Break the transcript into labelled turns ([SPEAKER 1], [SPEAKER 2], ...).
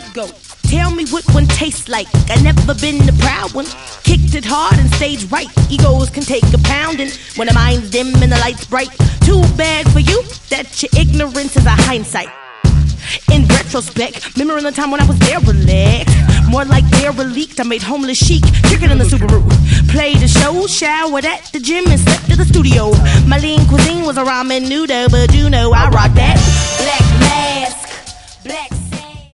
[SPEAKER 1] go. Tell me what one tastes like. I never been the proud one. Kicked it hard and stayed right. Egos can take a pounding when the mind's dim and the light's bright. Too bad for you that your ignorance is a hindsight. In retrospect, remembering the time when I was derelict, more like derelict, I made homeless chic, chicken in the Subaru. Played the show, showered at the gym and slept at the studio. My lean cuisine was a ramen noodle, but you know I rock that black mask, black